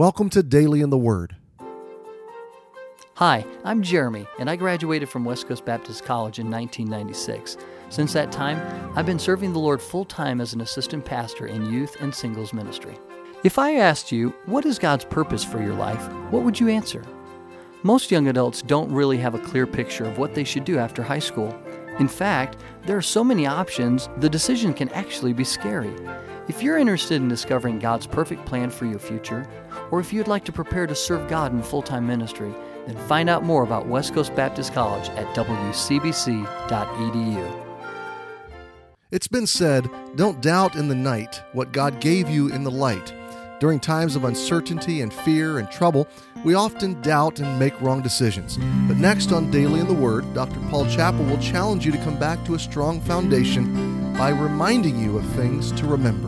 Welcome to Daily in the Word. Hi, I'm Jeremy, and I graduated from West Coast Baptist College in 1996. Since that time, I've been serving the Lord full-time as an assistant pastor in youth and singles ministry. If I asked you, what is God's purpose for your life, what would you answer? Most young adults don't really have a clear picture of what they should do after high school. In fact, there are so many options, the decision can actually be scary. If you're interested in discovering God's perfect plan for your future, or if you'd like to prepare to serve God in full-time ministry, then find out more about West Coast Baptist College at wcbc.edu. It's been said, don't doubt in the night what God gave you in the light. During times of uncertainty and fear and trouble, we often doubt and make wrong decisions. But next on Daily in the Word, Dr. Paul Chappell will challenge you to come back to a strong foundation by reminding you of things to remember.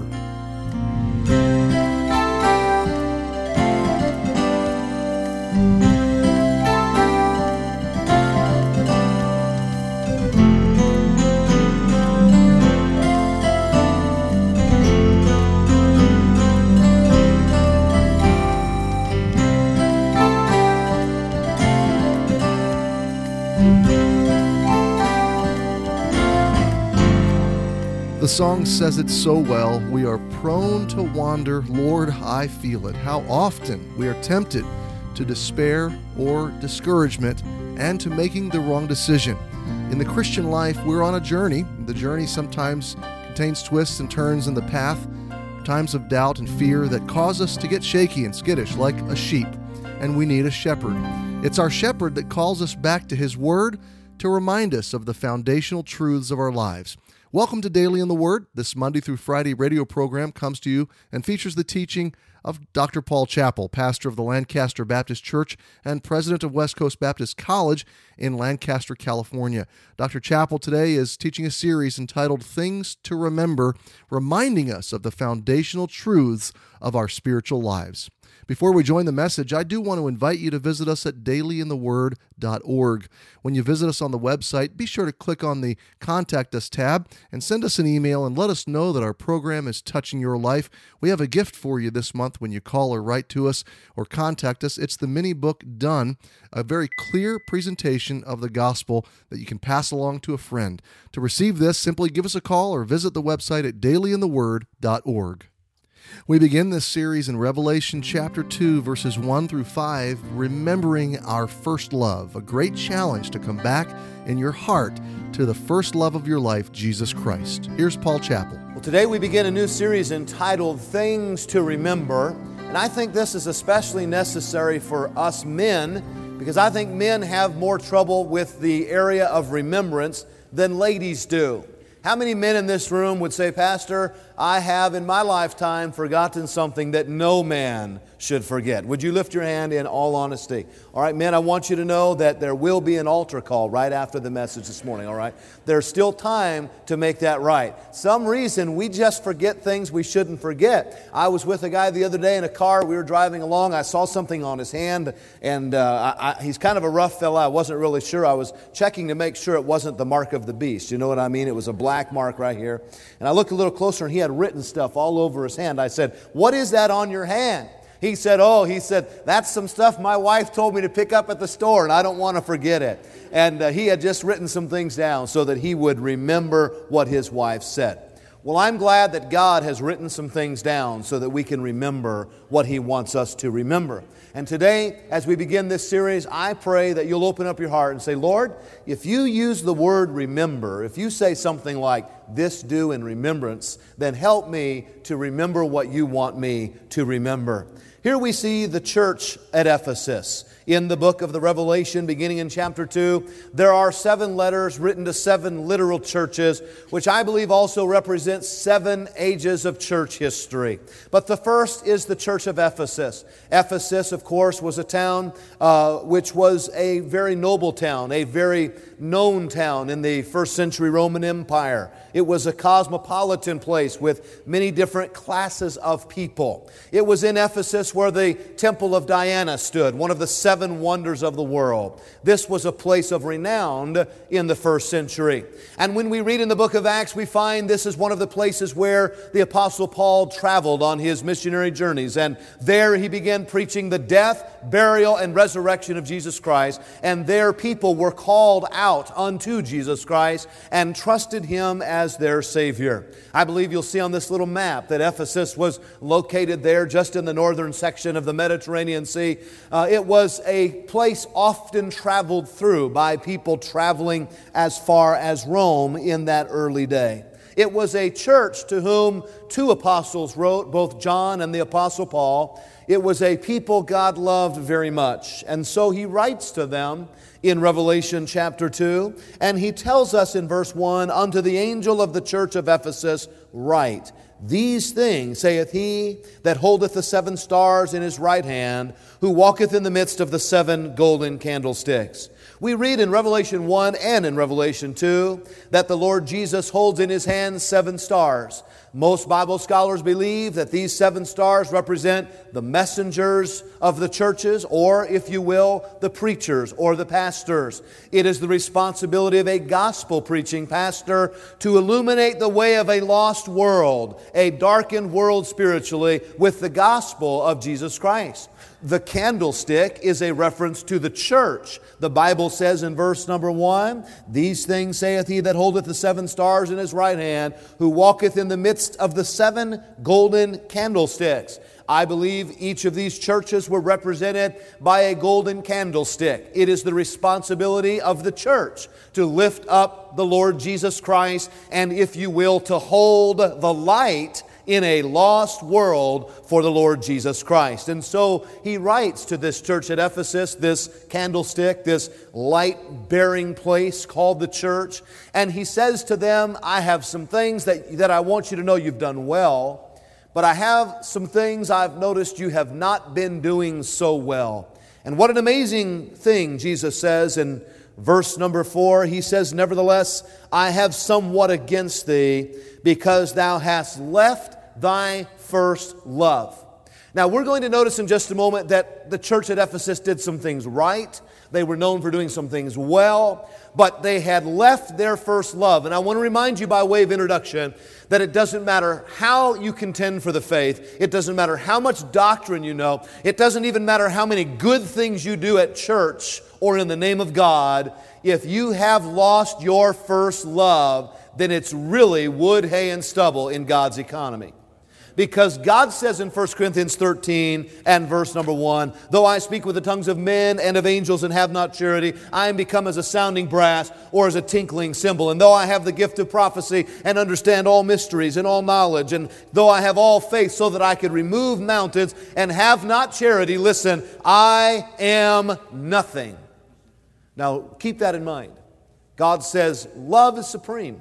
The song says it so well, we are prone to wander, Lord, I feel it. How often we are tempted to despair or discouragement and to making the wrong decision. In the Christian life, we're on a journey. The journey sometimes contains twists and turns in the path, times of doubt and fear that cause us to get shaky and skittish like a sheep, and we need a shepherd. It's our shepherd that calls us back to his word to remind us of the foundational truths of our lives. Welcome to Daily in the Word. This Monday through Friday radio program comes to you and features the teaching of Dr. Paul Chappell, pastor of the Lancaster Baptist Church and president of West Coast Baptist College in Lancaster, California. Dr. Chappell today is teaching a series entitled Things to Remember, reminding us of the foundational truths of our spiritual lives. Before we join the message, I do want to invite you to visit us at dailyintheword.org. When you visit us on the website, be sure to click on the Contact Us tab and send us an email and let us know that our program is touching your life. We have a gift for you this month when you call or write to us or contact us. It's the mini book Done, a very clear presentation of the gospel that you can pass along to a friend. To receive this, simply give us a call or visit the website at dailyintheword.org. We begin this series in Revelation chapter 2, verses 1 through 5, remembering our first love, a great challenge to come back in your heart to the first love of your life, Jesus Christ. Here's Paul Chappell. Well, today we begin a new series entitled Things to Remember, and I think this is especially necessary for us men, because I think men have more trouble with the area of remembrance than ladies do. How many men in this room would say, Pastor, I have in my lifetime forgotten something that no man should forget? Would you lift your hand in all honesty? All right, men, I want you to know that there will be an altar call right after the message this morning, all right? There's still time to make that right. Some reason we just forget things we shouldn't forget. I was with a guy the other day in a car. We were driving along. I saw something on his hand, and he's kind of a rough fella. I wasn't really sure. I was checking to make sure it wasn't the mark of the beast. You know what I mean? It was a black mark right here. And I looked a little closer, and he had written stuff all over his hand. I said, what is that on your hand? He said, that's some stuff my wife told me to pick up at the store, and I don't want to forget it. And he had just written some things down so that he would remember what his wife said. Well, I'm glad that God has written some things down so that we can remember what He wants us to remember. And today, as we begin this series, I pray that you'll open up your heart and say, Lord, if you use the word remember, if you say something like, this do in remembrance, then help me to remember what you want me to remember. Here we see the church at Ephesus. In the book of the Revelation, beginning in chapter 2, there are 7 letters written to 7 literal churches, which I believe also represents 7 ages of church history. But the first is the church of Ephesus. Ephesus, of course, was a town which was a very noble town, a very known town in the first century Roman Empire. It was a cosmopolitan place with many different classes of people. It was in Ephesus where the Temple of Diana stood, one of the 7 wonders of the world. This was a place of renown in the first century. And when we read in the book of Acts, we find this is one of the places where the Apostle Paul traveled on his missionary journeys. And there he began preaching the death, burial, and resurrection of Jesus Christ. And there people were called out unto Jesus Christ and trusted Him as their Savior. I believe you'll see on this little map that Ephesus was located there just in the northern section of the Mediterranean Sea. It was a place often traveled through by people traveling as far as Rome in that early day. It was a church to whom 2 apostles wrote, both John and the Apostle Paul. It was a people God loved very much. And so he writes to them in Revelation chapter 2, and he tells us in verse 1, "Unto the angel of the church of Ephesus write, These things saith he that holdeth the 7 stars in his right hand, who walketh in the midst of the 7 golden candlesticks." We read in Revelation 1 and in Revelation 2 that the Lord Jesus holds in His hand 7 stars. Most Bible scholars believe that these 7 stars represent the messengers of the churches, or, if you will, the preachers or the pastors. It is the responsibility of a gospel preaching pastor to illuminate the way of a lost world, a darkened world spiritually, with the gospel of Jesus Christ. The candlestick is a reference to the church. The Bible says in verse number 1, "These things saith he that holdeth the 7 stars in his right hand, who walketh in the midst of the 7 golden candlesticks." I believe each of these churches were represented by a golden candlestick. It is the responsibility of the church to lift up the Lord Jesus Christ and, if you will, to hold the light in a lost world for the Lord Jesus Christ. And so he writes to this church at Ephesus, this candlestick, this light-bearing place called the church, and he says to them, "I have some things that I want you to know you've done well, but I have some things I've noticed you have not been doing so well." And what an amazing thing Jesus says in verse number 4. He says, "Nevertheless, I have somewhat against thee, because thou hast left thy first love." Now, we're going to notice in just a moment that the church at Ephesus did some things right. They were known for doing some things well, but they had left their first love. And I want to remind you by way of introduction that it doesn't matter how you contend for the faith. It doesn't matter how much doctrine you know. It doesn't even matter how many good things you do at church or in the name of God. If you have lost your first love, then it's really wood, hay, and stubble in God's economy. Because God says in 1 Corinthians 13 and verse number 1, "Though I speak with the tongues of men and of angels and have not charity, I am become as a sounding brass or as a tinkling cymbal. And though I have the gift of prophecy and understand all mysteries and all knowledge, and though I have all faith so that I could remove mountains and have not charity," listen, "I am nothing." Now keep that in mind. God says love is supreme.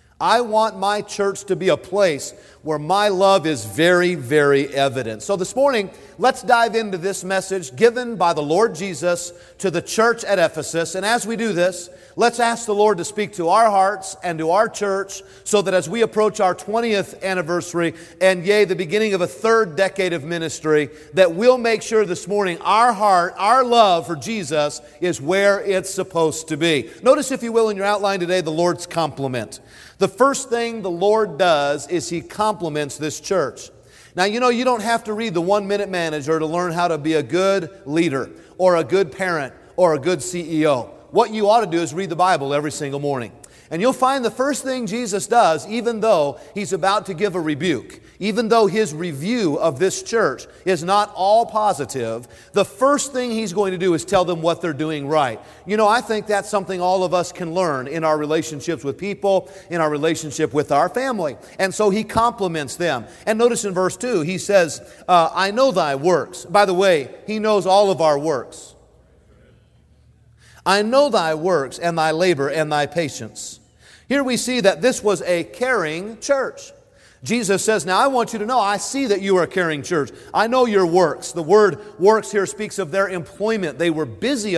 I want my church to be a place where my love is very, very evident. So this morning, let's dive into this message given by the Lord Jesus to the church at Ephesus. And as we do this, let's ask the Lord to speak to our hearts and to our church so that as we approach our 20th anniversary and yea, the beginning of a 3rd decade of ministry, that we'll make sure this morning our heart, our love for Jesus is where it's supposed to be. Notice, if you will, in your outline today, the Lord's compliment. The first thing the Lord does is He compliments this church. Now, you know, you don't have to read the 1-Minute Manager to learn how to be a good leader or a good parent or a good CEO. What you ought to do is read the Bible every single morning. And you'll find the first thing Jesus does, even though He's about to give a rebuke, even though His review of this church is not all positive, the first thing He's going to do is tell them what they're doing right. You know, I think that's something all of us can learn in our relationships with people, in our relationship with our family. And so He compliments them. And notice in verse 2, He says, "I know thy works." By the way, He knows all of our works. "I know thy works and thy labor and thy patience." Here we see that this was a caring church. Jesus says, "Now I want you to know, I see that you are a caring church. I know your works." The word works here speaks of their employment. They were busy about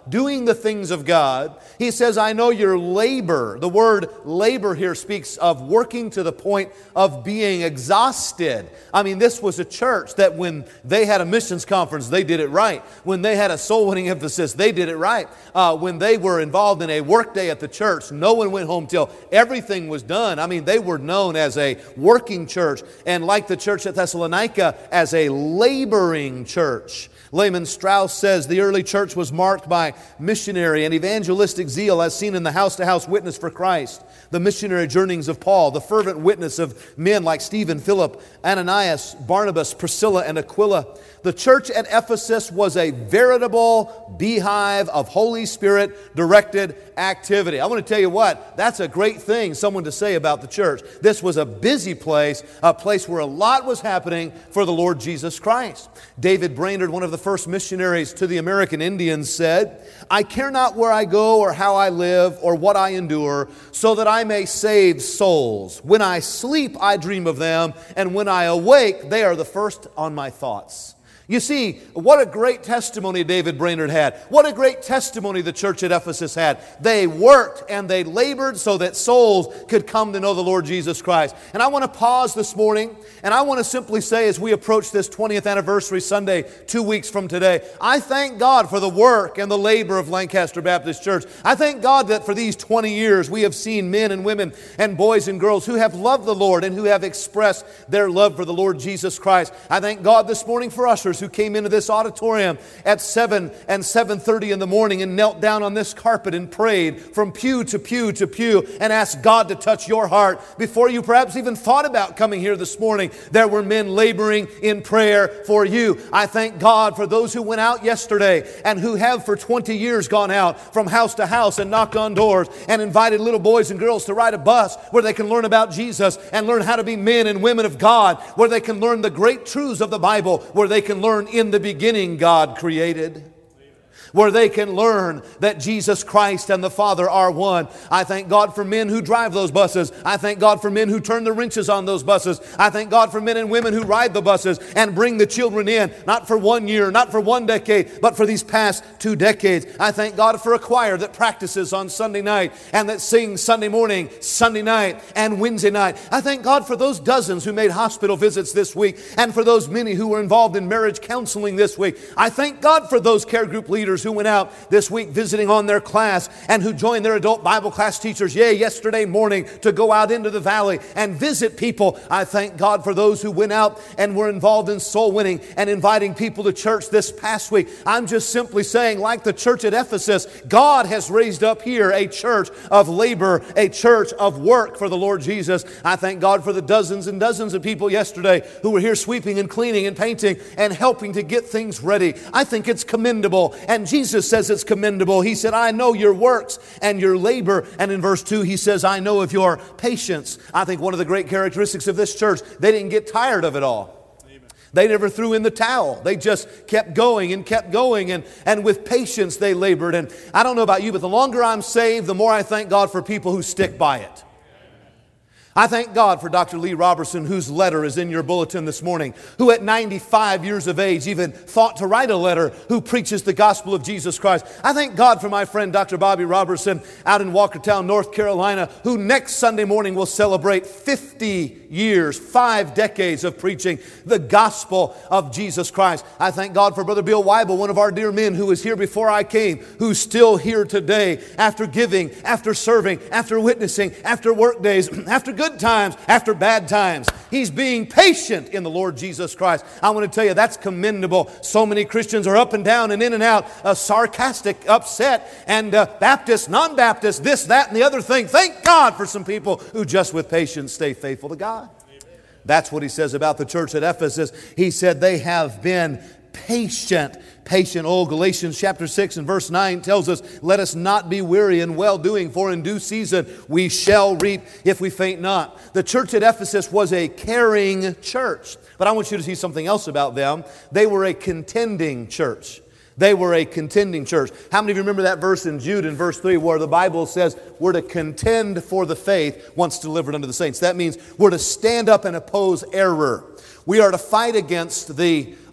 doing the things of God. He says, I know your labor. The word labor here speaks of working to the point of being exhausted. I mean, this was a church that when they had a missions conference, they did it right. When they had a soul-winning emphasis, they did it right. When they were involved in a work day at the church, no one went home till everything was done. I mean, they were known as a working church, and like the church at Thessalonica, as a laboring church. Lehman Strauss says the early church was marked by missionary and evangelistic zeal as seen in the house-to-house witness for Christ, the missionary journeyings of Paul, the fervent witness of men like Stephen, Philip, Ananias, Barnabas, Priscilla, and Aquila. The church at Ephesus was a veritable beehive of Holy Spirit-directed activity. I want to tell you what, that's a great thing, someone to say about the church. This was a busy place, a place where a lot was happening for the Lord Jesus Christ. David Brainerd, one of the first missionaries to the American Indians, said, I care not where I go or how I live or what I endure, so that I may save souls. When I sleep, I dream of them, and when I awake, they are the first on my thoughts. You see, what a great testimony David Brainerd had. What a great testimony the church at Ephesus had. They worked and they labored so that souls could come to know the Lord Jesus Christ. And I want to pause this morning, and I want to simply say, as we approach this 20th anniversary Sunday, 2 weeks from today, I thank God for the work and the labor of Lancaster Baptist Church. I thank God that for these 20 years we have seen men and women and boys and girls who have loved the Lord and who have expressed their love for the Lord Jesus Christ. I thank God this morning for ushers who came into this auditorium at 7 and 7:30 in the morning and knelt down on this carpet and prayed from pew to pew to pew and asked God to touch your heart. Before you perhaps even thought about coming here this morning, there were men laboring in prayer for you. I thank God for those who went out yesterday and who have for 20 years gone out from house to house and knocked on doors and invited little boys and girls to ride a bus where they can learn about Jesus and learn how to be men and women of God, where they can learn the great truths of the Bible, where they can learn in the beginning God created, where they can learn that Jesus Christ and the Father are one. I thank God for men who drive those buses. I thank God for men who turn the wrenches on those buses. I thank God for men and women who ride the buses and bring the children in, not for 1 year, not for 1 decade, but for these past 2 decades. I thank God for a choir that practices on Sunday night and that sings Sunday morning, Sunday night, and Wednesday night. I thank God for those dozens who made hospital visits this week and for those many who were involved in marriage counseling this week. I thank God for those care group leaders who went out this week visiting on their class and who joined their adult Bible class teachers, yesterday morning to go out into the valley and visit people. I thank God for those who went out and were involved in soul winning and inviting people to church this past week. I'm just simply saying, like the church at Ephesus, God has raised up here a church of labor, a church of work for the Lord Jesus. I thank God for the dozens and dozens of people yesterday who were here sweeping and cleaning and painting and helping to get things ready. I think it's commendable, and Jesus says it's commendable. He said, I know your works and your labor. And in verse 2, he says, I know of your patience. I think one of the great characteristics of this church, they didn't get tired of it all. Amen. They never threw in the towel. They just kept going and kept going. And with patience they labored. And I don't know about you, but the longer I'm saved, the more I thank God for people who stick by it. I thank God for Dr. Lee Robertson, whose letter is in your bulletin this morning, who at 95 years of age even thought to write a letter, who preaches the gospel of Jesus Christ. I thank God for my friend Dr. Bobby Robertson out in Walkertown, North Carolina, who next Sunday morning will celebrate 50 years, 5 decades of preaching the gospel of Jesus Christ. I thank God for Brother Bill Weibel, one of our dear men who was here before I came, who's still here today after giving, after serving, after witnessing, after work days, after good times, after bad times. He's being patient in the Lord Jesus Christ. I want to tell you, that's commendable. So many Christians are up and down and in and out, sarcastic, upset, and Baptist, non-Baptist, this, that, and the other thing. Thank God for some people who just with patience stay faithful to God. That's what he says about the church at Ephesus. He said they have been patient. Oh, Galatians chapter 6 and verse 9 tells us, let us not be weary in well-doing, for in due season we shall reap if we faint not. The church at Ephesus was a caring church. But I want you to see something else about them. They were a contending church. They were a contending church. How many of you remember that verse in Jude in verse 3 where the Bible says we're to contend for the faith once delivered unto the saints? That means we're to stand up and oppose error. We are to fight against the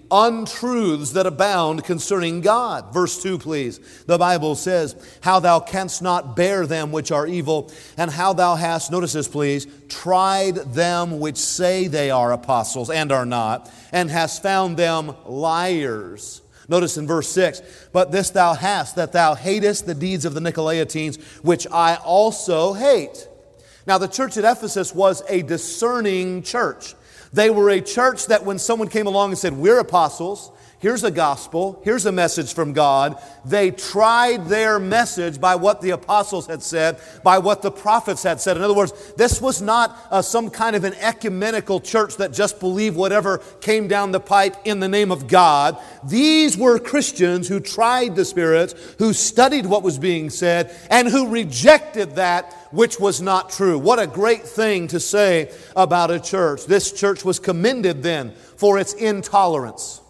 untruths that abound concerning God. Verse 2, please. The Bible says, how thou canst not bear them which are evil, and how thou hast, notice this please, tried them which say they are apostles and are not, and hast found them liars. Notice in verse 6, but this thou hast, that thou hatest the deeds of the Nicolaitans, which I also hate. Now the church at Ephesus was a discerning church. They were a church that when someone came along and said, we're apostles, here's a gospel, here's a message from God, they tried their message by what the apostles had said, by what the prophets had said. In other words, this was not some kind of an ecumenical church that just believed whatever came down the pipe in the name of God. These were Christians who tried the spirits, who studied what was being said, and who rejected that which was not true. What a great thing to say about a church. This church was commended then for its intolerance.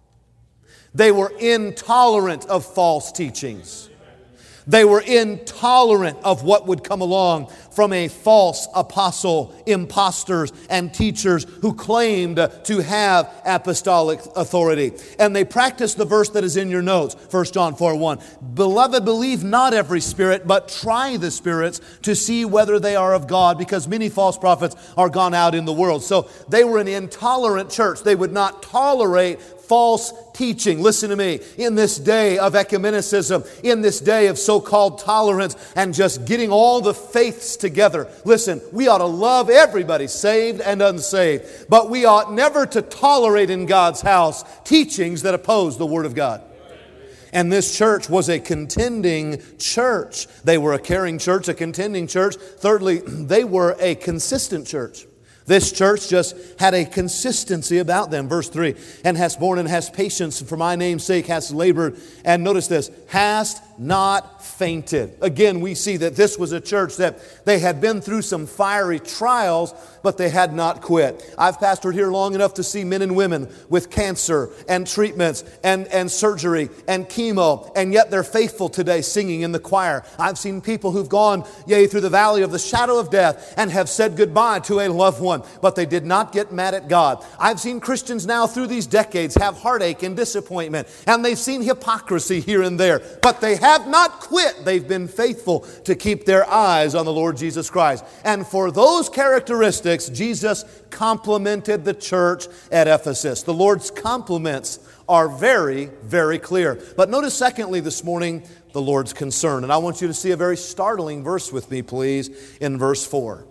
They were intolerant of false teachings. They were intolerant of what would come along from a false apostle, imposters, and teachers who claimed to have apostolic authority. And they practiced the verse that is in your notes, 1 John 4:1. Beloved, believe not every spirit, but try the spirits to see whether they are of God, because many false prophets are gone out in the world. So they were an intolerant church. They would not tolerate false teaching. Listen to me. In this day of ecumenicism, in this day of so-called tolerance and just getting all the faiths together, listen, we ought to love everybody, saved and unsaved, but we ought never to tolerate in God's house teachings that oppose the Word of God. And this church was a contending church. They were a caring church, a contending church. Thirdly, they were a consistent church. This church just had a consistency about them. Verse 3, and hast borne and hast patience, and for my name's sake hast labored. And notice this, hast not fainted. Again, we see that this was a church that they had been through some fiery trials, but they had not quit. I've pastored here long enough to see men and women with cancer and treatments and surgery and chemo, and yet they're faithful today singing in the choir. I've seen people who've gone, yea, through the valley of the shadow of death and have said goodbye to a loved one, but they did not get mad at God. I've seen Christians now through these decades have heartache and disappointment, and they've seen hypocrisy here and there, but they have not quit. They've been faithful to keep their eyes on the Lord Jesus Christ. And for those characteristics, Jesus complimented the church at Ephesus. The Lord's compliments are very, very clear. But notice secondly this morning, the Lord's concern. And I want you to see a very startling verse with me, please, in verse 4.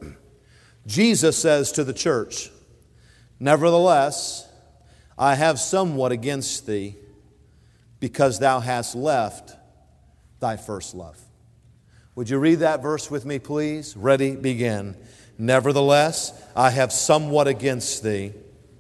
Jesus says to the church, nevertheless, I have somewhat against thee, because thou hast left thy first love. Would you read that verse with me, please? Ready, begin. Nevertheless, I have somewhat against thee.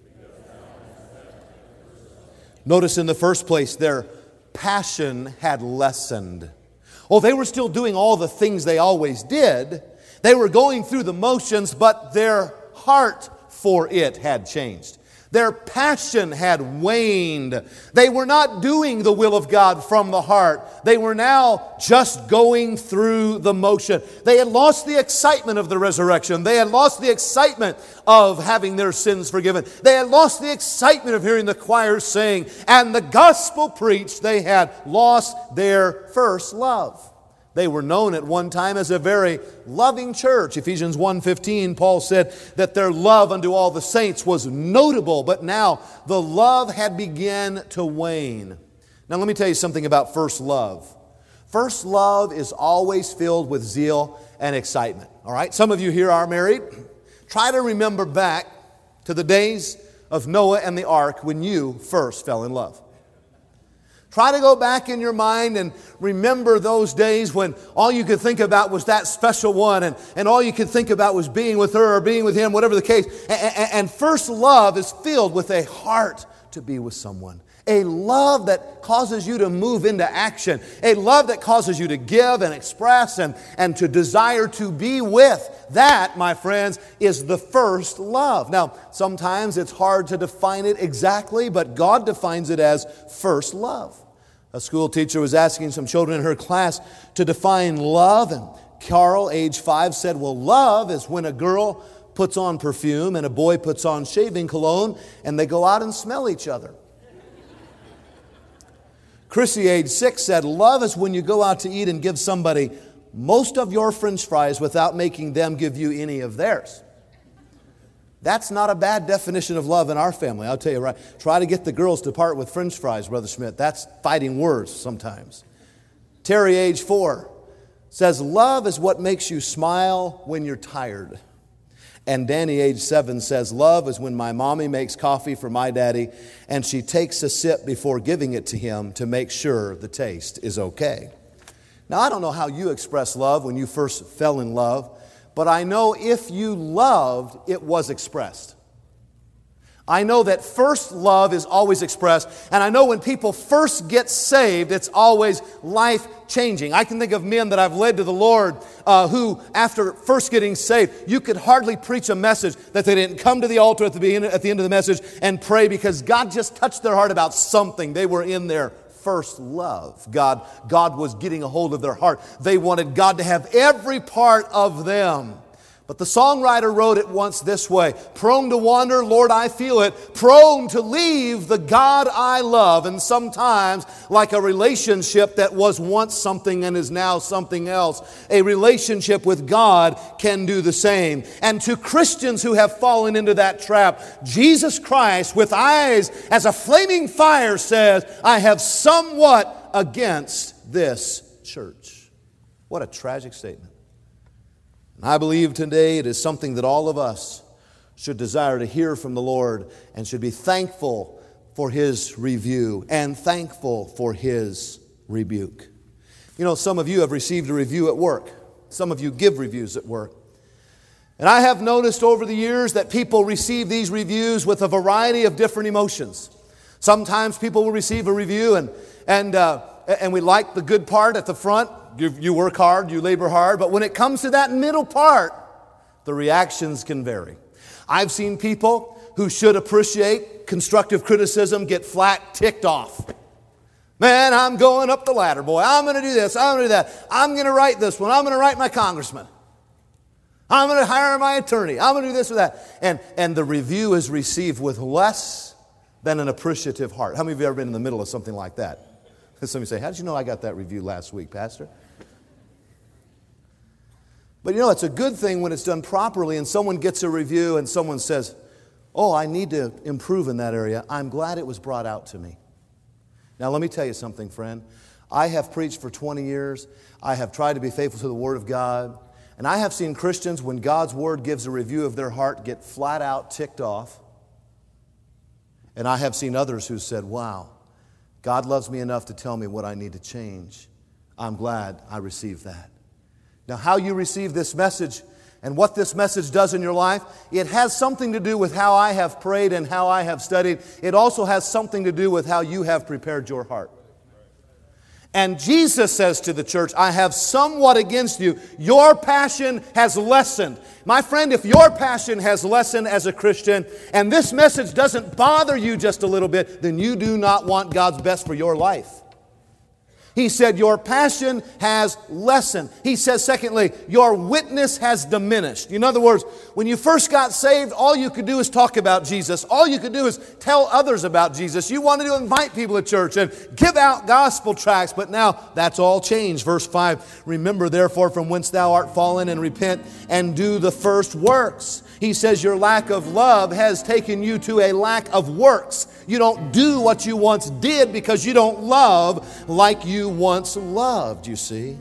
Notice in the first place, their passion had lessened. Oh, they were still doing all the things they always did. They were going through the motions, but their heart for it had changed. Their passion had waned. They were not doing the will of God from the heart. They were now just going through the motion. They had lost the excitement of the resurrection. They had lost the excitement of having their sins forgiven. They had lost the excitement of hearing the choir sing and the gospel preached. They had lost their first love. They were known at one time as a very loving church. Ephesians 1:15, Paul said that their love unto all the saints was notable, but now the love had begun to wane. Now let me tell you something about first love. First love is always filled with zeal and excitement. All right, some of you here are married. Try to remember back to the days of Noah and the ark when you first fell in love. Try to go back in your mind and remember those days when all you could think about was that special one, and all you could think about was being with her or being with him, whatever the case. And first love is filled with a heart to be with someone. A love that causes you to move into action. A love that causes you to give and express and to desire to be with. That, my friends, is the first love. Now, sometimes it's hard to define it exactly, but God defines it as first love. A school teacher was asking some children in her class to define love, and Carl, age 5, said, well, love is when a girl puts on perfume and a boy puts on shaving cologne and they go out and smell each other. Chrissy, age 6, said, love is when you go out to eat and give somebody most of your French fries without making them give you any of theirs. That's not a bad definition of love in our family, I'll tell you right. Try to get the girls to part with French fries, Brother Schmidt. That's fighting words sometimes. Terry, age 4, says, love is what makes you smile when you're tired. And Danny, age 7, says, love is when my mommy makes coffee for my daddy and she takes a sip before giving it to him to make sure the taste is okay. Now, I don't know how you express love when you first fell in love, but I know if you loved, it was expressed. I know that first love is always expressed, and I know when people first get saved, it's always life-changing. I can think of men that I've led to the Lord who, after first getting saved, you could hardly preach a message that they didn't come to the altar at the end of the message and pray because God just touched their heart about something. They were in their first love. God was getting a hold of their heart. They wanted God to have every part of them. But the songwriter wrote it once this way, prone to wander, Lord, I feel it, prone to leave the God I love. And sometimes, like a relationship that was once something and is now something else, a relationship with God can do the same. And to Christians who have fallen into that trap, Jesus Christ, with eyes as a flaming fire, says, I have somewhat against this church. What a tragic statement. I believe today it is something that all of us should desire to hear from the Lord and should be thankful for His review and thankful for His rebuke. You know, some of you have received a review at work. Some of you give reviews at work. And I have noticed over the years that people receive these reviews with a variety of different emotions. Sometimes people will receive a review and we like the good part at the front. You work hard, you labor hard, but when it comes to that middle part, the reactions can vary. I've seen people who should appreciate constructive criticism get flat ticked off. Man, I'm going up the ladder, boy. I'm going to do this, I'm going to do that. I'm going to write this one. I'm going to write my congressman. I'm going to hire my attorney. I'm going to do this or that. And the review is received with less than an appreciative heart. How many of you have ever been in the middle of something like that? Somebody say, how did you know I got that review last week, Pastor? But you know, it's a good thing when it's done properly and someone gets a review and someone says, oh, I need to improve in that area. I'm glad it was brought out to me. Now, let me tell you something, friend. I have preached for 20 years. I have tried to be faithful to the Word of God. And I have seen Christians, when God's Word gives a review of their heart, get flat out ticked off. And I have seen others who said, wow, God loves me enough to tell me what I need to change. I'm glad I received that. Now, how you receive this message and what this message does in your life, it has something to do with how I have prayed and how I have studied. It also has something to do with how you have prepared your heart. And Jesus says to the church, I have somewhat against you. Your passion has lessened. My friend, if your passion has lessened as a Christian and this message doesn't bother you just a little bit, then you do not want God's best for your life. He said, your passion has lessened. He says, secondly, your witness has diminished. In other words, when you first got saved, all you could do is talk about Jesus. All you could do is tell others about Jesus. You wanted to invite people to church and give out gospel tracts, but now that's all changed. Verse 5, remember therefore from whence thou art fallen and repent and do the first works. He says your lack of love has taken you to a lack of works. You don't do what you once did because you don't love like you once loved, you see.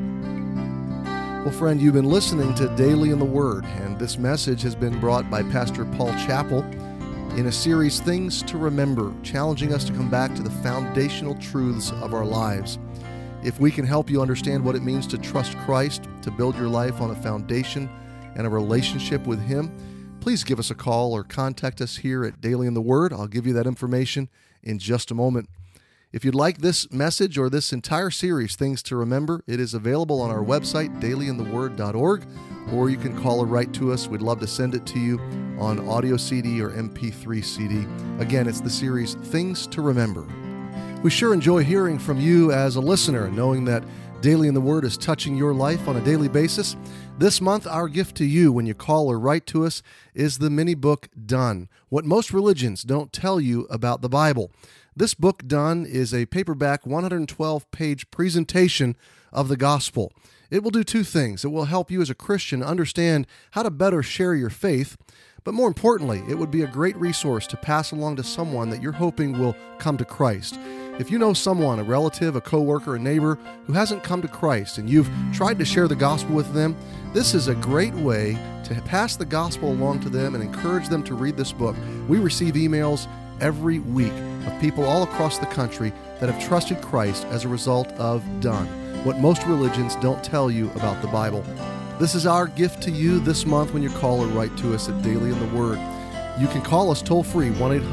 Well, friend, you've been listening to Daily in the Word, and this message has been brought by Pastor Paul Chappell in a series, Things to Remember, challenging us to come back to the foundational truths of our lives. If we can help you understand what it means to trust Christ, to build your life on a foundation and a relationship with Him, please give us a call or contact us here at Daily in the Word. I'll give you that information in just a moment. If you'd like this message or this entire series, Things to Remember, it is available on our website, dailyintheword.org, or you can call or write to us. We'd love to send it to you on audio CD or MP3 CD. Again, it's the series Things to Remember. We sure enjoy hearing from you as a listener, knowing that Daily in the Word is touching your life on a daily basis. This month, our gift to you when you call or write to us is the mini book, Done: What Most Religions Don't Tell You About the Bible. This book, Done, is a paperback 112-page presentation of the gospel. It will do two things. It will help you as a Christian understand how to better share your faith, but more importantly, it would be a great resource to pass along to someone that you're hoping will come to Christ. If you know someone, a relative, a coworker, a neighbor who hasn't come to Christ and you've tried to share the gospel with them, this is a great way to pass the gospel along to them and encourage them to read this book. We receive emails every week of people all across the country that have trusted Christ as a result of Done: What Most Religions Don't Tell You About the Bible. This is our gift to you this month when you call or write to us at Daily in the Word. You can call us toll-free,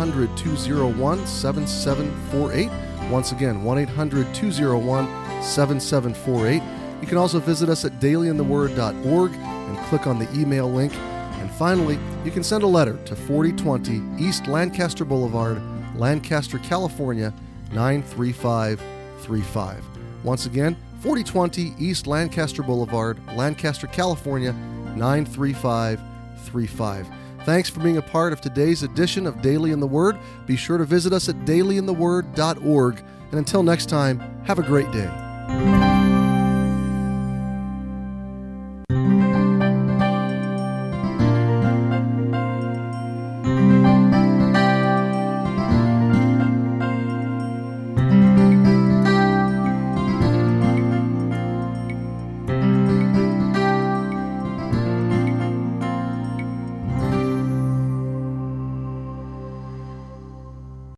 1-800-201-7748. Once again, 1-800-201-7748. You can also visit us at dailyintheword.org and click on the email link. And finally, you can send a letter to 4020 East Lancaster Boulevard, Lancaster, California, 93535. Once again, 4020 East Lancaster Boulevard, Lancaster, California, 93535. Thanks for being a part of today's edition of Daily in the Word. Be sure to visit us at dailyintheword.org. And until next time, have a great day.